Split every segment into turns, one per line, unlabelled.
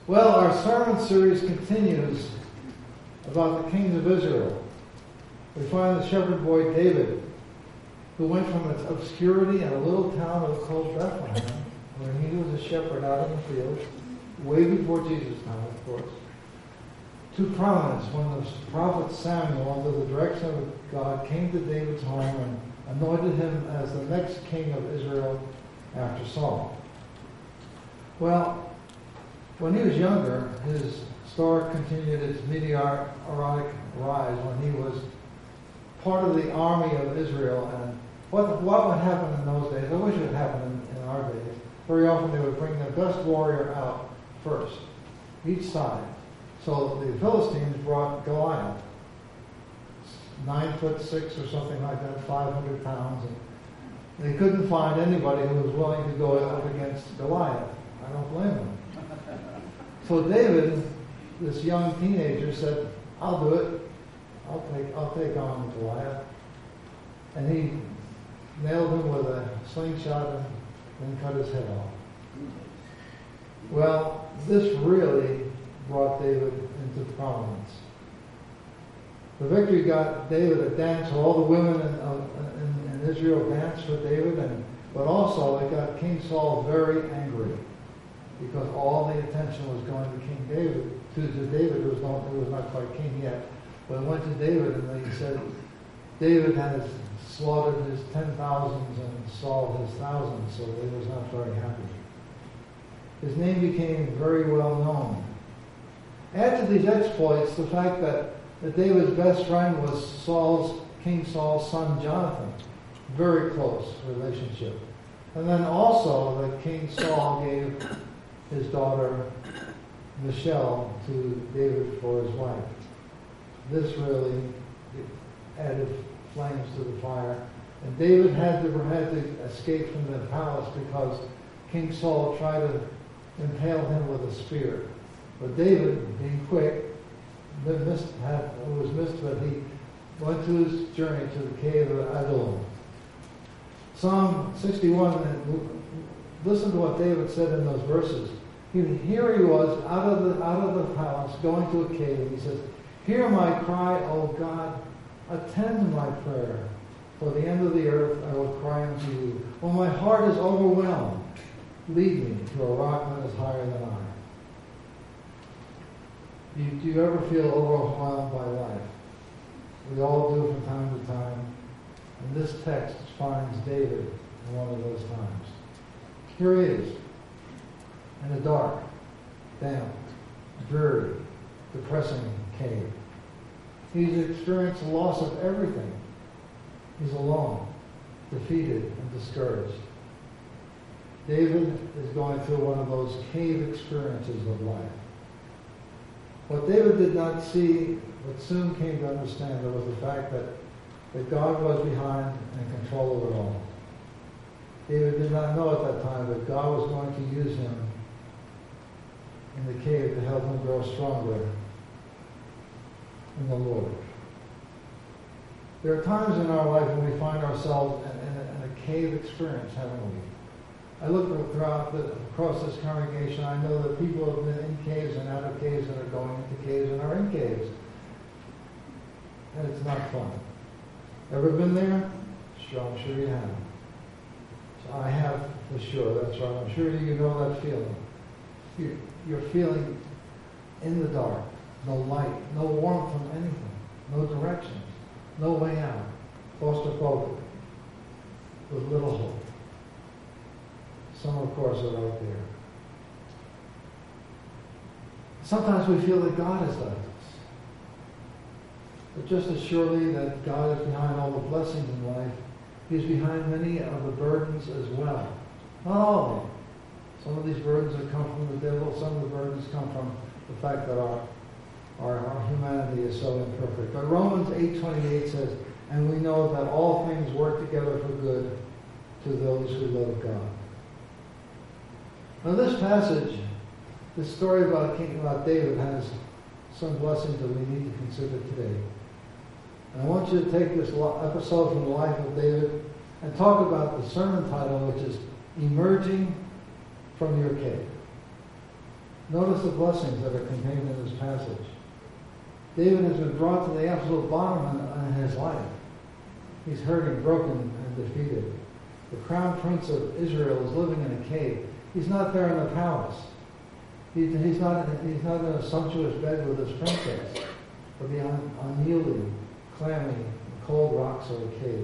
Well, our sermon series continues about the kings of Israel. We find the shepherd boy David, who went from obscurity in a little town called Bethlehem, where he was a shepherd out in the field, way before Jesus' time, of course, to prominence when the prophet Samuel, under the direction of God, came to David's home and anointed him as the next king of Israel after Saul. Well, when he was younger, his star continued its meteoric rise when he was part of the army of Israel. And what would happen in those days, I wish it would happen in our days, very often they would bring their best warrior out first, each side. So the Philistines brought Goliath, 9'6" or something like that, 500 pounds. And they couldn't find anybody who was willing to go up against Goliath. I don't blame them. So David, this young teenager, said, "I'll do it. I'll take on Goliath." And he nailed him with a slingshot and then cut his head off. Well, this really brought David into prominence. The victory got David a dance. All the women in Israel danced for David, but also it got King Saul very angry, because all the attention was going to King David, to David, who was not quite king yet. But it went to David, and they said, David has slaughtered his 10,000s and Saul his thousands, so he was not very happy. His name became very well known. Add to these exploits the fact that David's best friend was King Saul's son Jonathan. Very close relationship. And then also that King Saul gave his daughter Michal to David for his wife. This really added flames to the fire. And David had to escape from the palace because King Saul tried to impale him with a spear. But David, being quick, but he went to his journey to the cave of Adullam. Psalm 61, and listen to what David said in those verses. Here he was out of the palace, going to a cave. He says, "Hear my cry, O God, attend to my prayer. For the end of the earth I will cry unto you. When my heart is overwhelmed, lead me to a rock that is higher than I." Do you ever feel overwhelmed by life? We all do from time to time. And this text finds David in one of those times. Here he is, in a dark, damp, dreary, depressing cave. He's experienced the loss of everything. He's alone, defeated, and discouraged. David is going through one of those cave experiences of life. What David did not see, but soon came to understand, was the fact that God was behind and control of it all. David did not know at that time that God was going to use him in the cave to help him grow stronger in the Lord. There are times in our life when we find ourselves in a cave experience, haven't we? I look across this congregation. I know that people have been in caves and out of caves and are going into caves and are in caves. And it's not fun. Ever been there? Sure, I'm sure you have. So I have for sure, that's right. I'm sure you know that feeling. You're feeling in the dark, no light, no warmth from anything, no directions, no way out, claustrophobic, with little hope. Some, of course, are right there. Sometimes we feel that God has left us. But just as surely that God is behind all the blessings in life, He's behind many of the burdens as well. Not all of them. Some of these burdens have come from the devil. Some of the burdens come from the fact that our humanity is so imperfect. But Romans 8:28 says, "And we know that all things work together for good to those who love God." Now this passage, this story about David, has some blessings that we need to consider today. And I want you to take this episode from the life of David and talk about the sermon title, which is Emerging from Your Cave. Notice the blessings that are contained in this passage. David has been brought to the absolute bottom in his life. He's hurting, broken, and defeated. The crown prince of Israel is living in a cave. He's not there in the palace. He's not in a sumptuous bed with his princess, but the unyielding, clammy, cold rocks of a cave.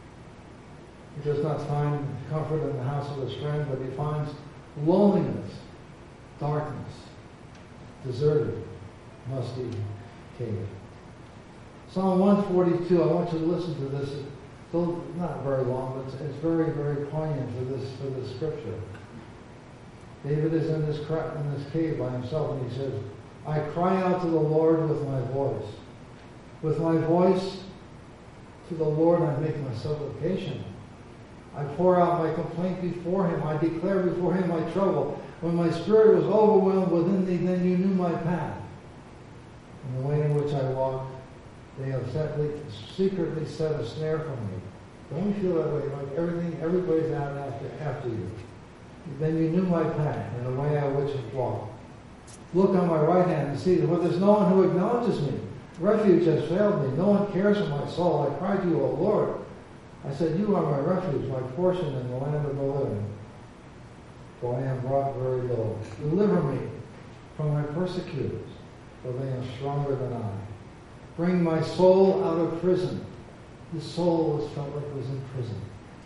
He does not find comfort in the house of his friend, but he finds loneliness, darkness, deserted, musty cave. Psalm 142, I want you to listen to this. It's not very long, but it's very, very poignant for this scripture. David is in this cave by himself, and he says, I cry out to the Lord with my voice. With my voice to the Lord I make my supplication. I pour out my complaint before him. I declare before him my trouble. When my spirit was overwhelmed within me, then you knew my path. And the way in which I walk, they have secretly set a snare for me. Don't you feel that way? Like everybody's out after you. Then you knew my path and the way I which I walk. Look on my right hand and see, for there's no one who acknowledges me. Refuge has failed me. No one cares for my soul. I cried to you, O Lord. I said, you are my refuge, my portion in the land of the living. For I am brought very low. Deliver me from my persecutors, for they are stronger than I. Bring my soul out of prison. His soul felt like it was in prison.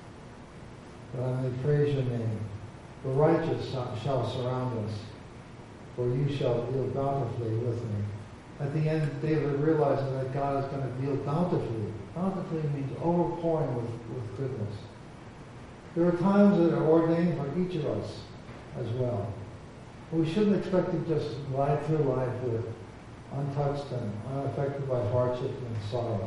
That I may praise your name. The righteous shall surround us, for you shall deal bountifully with me. At the end, David realizes that God is going to deal bountifully. Bountifully means overpouring with goodness. There are times that are ordained for each of us as well. We shouldn't expect to just glide through life with untouched and unaffected by hardship and sorrow.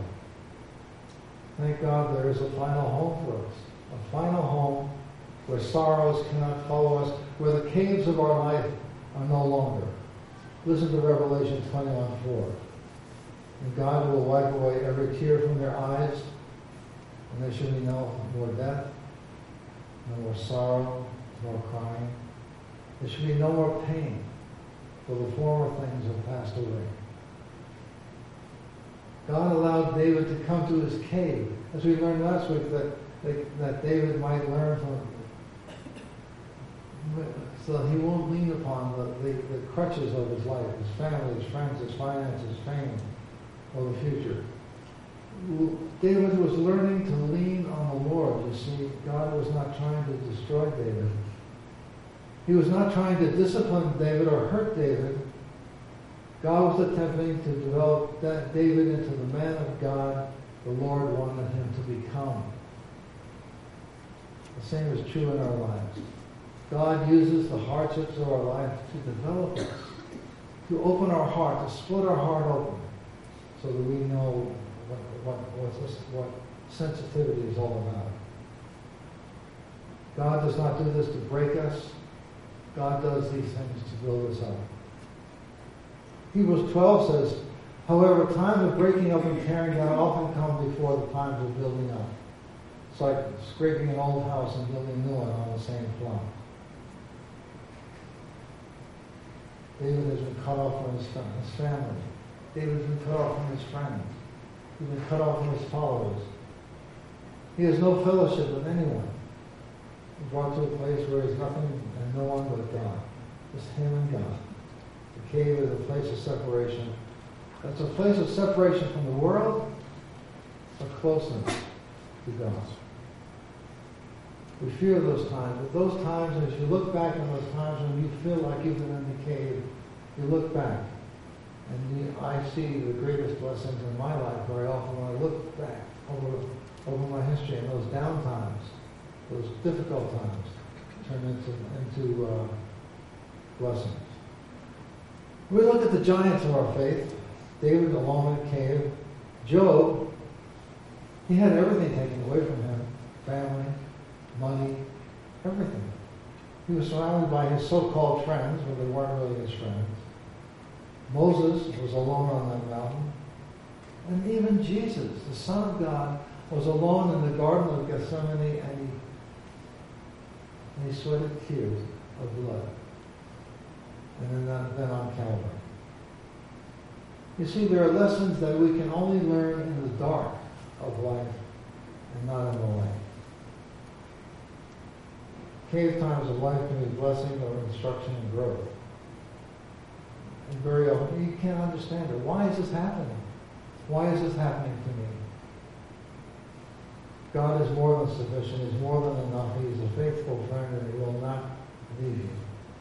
Thank God there is a final home for us. A final home where sorrows cannot follow us, where the caves of our life are no longer. Listen to Revelation 21:4. And God will wipe away every tear from their eyes, and there shall be no more death, no more sorrow, nor crying. There shall be no more pain, for the former things have passed away. God allowed David to come to his cave, as we learned last week, that David might learn from, so he won't lean upon the crutches of his life, his family, his friends, his finances, fame, or the future. David was learning to lean on the Lord. You see, God was not trying to destroy David. He was not trying to discipline David or hurt David. God was attempting to develop David into the man of God the Lord wanted him to become. The same is true in our lives. God uses the hardships of our life to develop us, to open our heart, to split our heart open, so that we know what sensitivity is all about. God does not do this to break us. God does these things to build us up. Hebrews 12 says, however, times of breaking up and tearing down often come before the times of building up. It's like scraping an old house and building a new one on the same plot. David has been cut off from his family. David has been cut off from his friends. He's been cut off from his followers. He has no fellowship with anyone. He's brought to a place where there's nothing and no one but God. Just him and God. The cave is a place of separation. It's a place of separation from the world, but closeness to God. We fear those times, but those times, as you look back on those times when you feel like you've been in the cave, you look back, and I see the greatest blessings in my life very often when I look back over my history, and those down times, those difficult times, turn into blessings. We look at the giants of our faith. David alone in a cave. Job, he had everything taken away from him. Family, money, everything. He was surrounded by his so-called friends, but they weren't really his friends. Moses was alone on that mountain. And even Jesus, the Son of God, was alone in the Garden of Gethsemane, and he sweated tears of blood. and then on Calvary. You see, there are lessons that we can only learn in the dark of life and not in the light. Cave times of life can be blessing or instruction and growth. And very often you can't understand it. Why is this happening? Why is this happening to me? God is more than sufficient. He's more than enough. He's a faithful friend, and He will not leave you.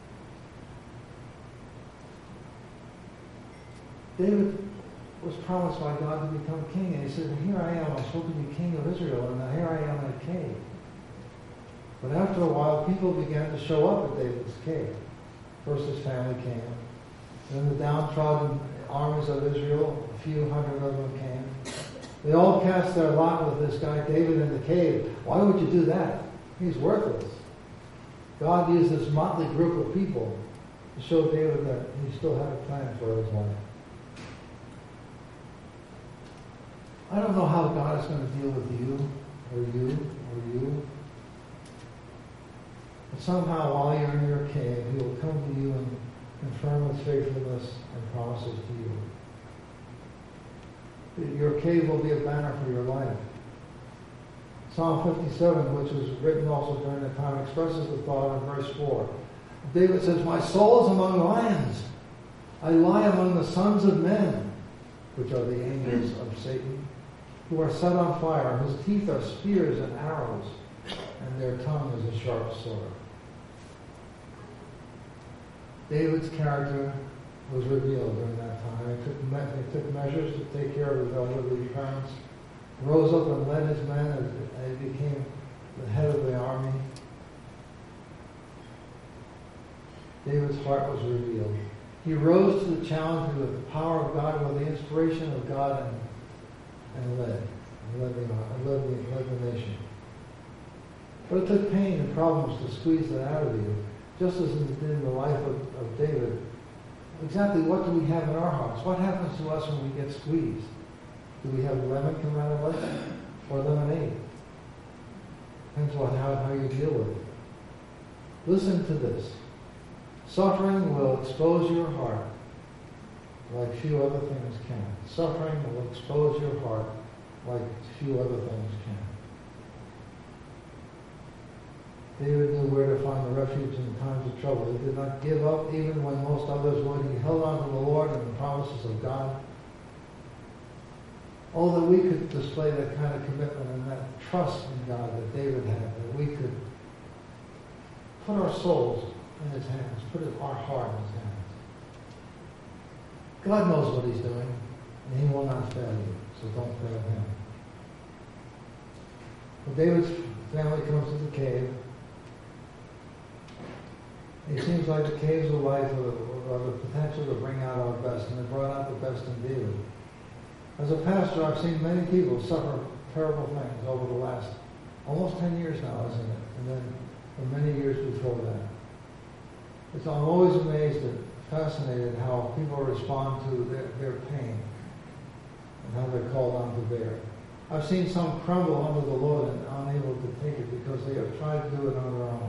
David was promised by God to become king, and he said, here I am, I'm supposed to be king of Israel, and now here I am in a cave. But after a while, people began to show up at David's cave. First his family came, then the downtrodden armies of Israel, a few hundred of them came. They all cast their lot with this guy David in the cave. Why would you do that? He's worthless. God used this motley group of people to show David that He still had a plan for his life. I don't know how God is going to deal with you, or you, or you. But somehow while you're in your cave, He will come to you and confirm His faithfulness and promises to you. Your cave will be a banner for your life. Psalm 57, which was written also during that time, expresses the thought in verse 4. David says, my soul is among lions. I lie among the sons of men, which are the angels of Satan, who are set on fire, whose teeth are spears and arrows, and their tongue is a sharp sword. David's character was revealed during that time. He took measures to take care of his elderly parents, rose up and led his men as he became the head of the army. David's heart was revealed. He rose to the challenge with the power of God, with the inspiration of God, and led the nation. But it took pain and problems to squeeze that out of you, just as it did in the life of David. Exactly what do we have in our hearts? What happens to us when we get squeezed? Do we have lemon come out of us or lemonade? Depends on how you deal with it. Listen to this. Suffering will expose your heart like few other things can. Suffering will expose your heart like few other things can. David knew where to find the refuge in times of trouble. He did not give up even when most others would. He held on to the Lord and the promises of God. Oh, that we could display that kind of commitment and that trust in God that David had, that we could put our souls in His hands, put our heart in His hands. God knows what He's doing, and He will not fail you, so don't fail Him. When David's family comes to the cave, it seems like the caves of life are the potential to bring out our best, and it brought out the best in David. As a pastor, I've seen many people suffer terrible things over the last almost 10 years now, isn't it? And then for many years before that. I'm always amazed and fascinated how people respond to their pain and how they're called on to bear. I've seen some crumble under the load and unable to take it because they have tried to do it on their own.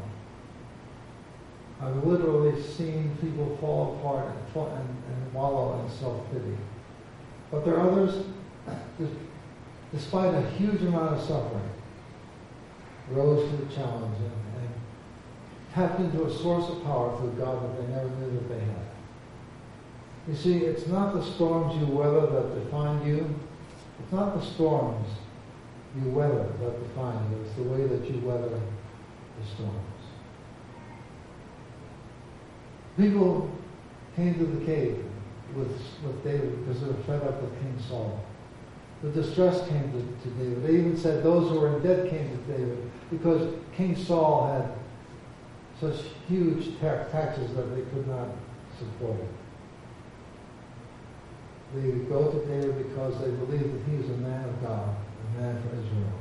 I've literally seen people fall apart and wallow in self-pity. But there are others, despite a huge amount of suffering, rose to the challenge and tapped into a source of power through God that they never knew that they had. You see, it's not the storms you weather that define you. It's not the storms you weather that define you. It's the way that you weather the storms. People came to the cave with David because they were fed up with King Saul. The distress came to David. They even said those who were in debt came to David because King Saul had such huge taxes that they could not support it. They go to David because they believed that he was a man of God, a man for Israel.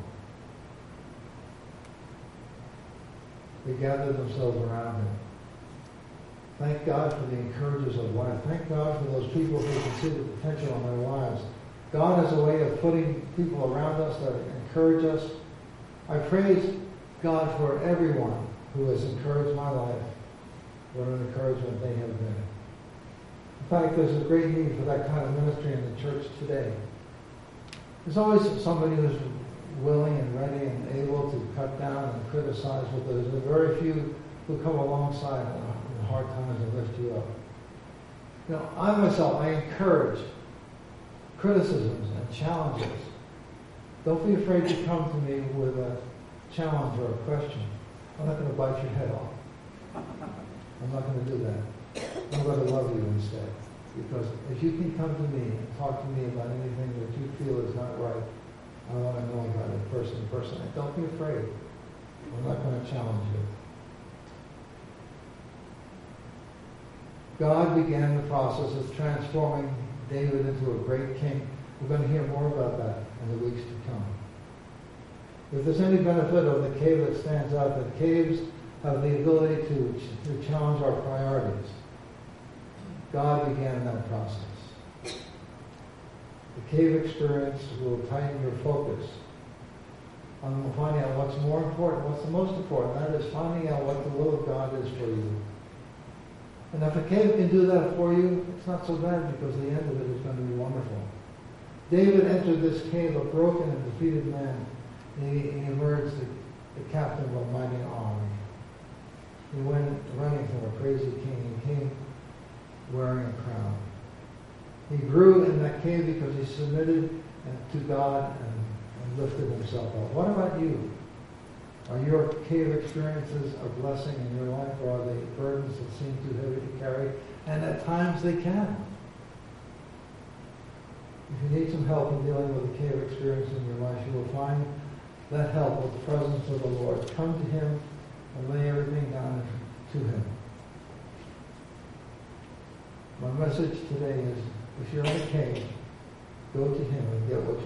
They gathered themselves around him. Thank God for the encouragers of life. Thank God for those people who can see the potential in their lives. God has a way of putting people around us that encourage us. I praise God for everyone who has encouraged my life, what an encouragement they have been. In fact, there's a great need for that kind of ministry in the church today. There's always somebody who's willing and ready and able to cut down and criticize, but there's very few who come alongside in hard times and lift you up. You know, I myself, I encourage criticisms and challenges. Don't be afraid to come to me with a challenge or a question. I'm not going to bite your head off. I'm not going to do that. I'm going to love you instead. Because if you can come to me and talk to me about anything that you feel is not right, I want to know about it person to person. And don't be afraid. I'm not going to challenge you. God began the process of transforming David into a great king. We're going to hear more about that in the weeks to come. If there's any benefit of the cave that stands out, that caves have the ability to challenge our priorities. God began that process. The cave experience will tighten your focus on finding out what's more important, what's the most important. That is finding out what the will of God is for you. And if a cave can do that for you, it's not so bad because the end of it is going to be wonderful. David entered this cave a broken and defeated man. He emerged the captain of a mighty army. He went running from a crazy king. He came wearing a crown. He grew in that cave because he submitted to God and lifted himself up. What about you? Are your cave experiences a blessing in your life, or are they burdens that seem too heavy to carry? And at times they can. If you need some help in dealing with a cave experience in your life, you will find that help with the presence of the Lord. Come to Him and lay everything down to Him. My message today is, if you're in a cave, go to Him and get what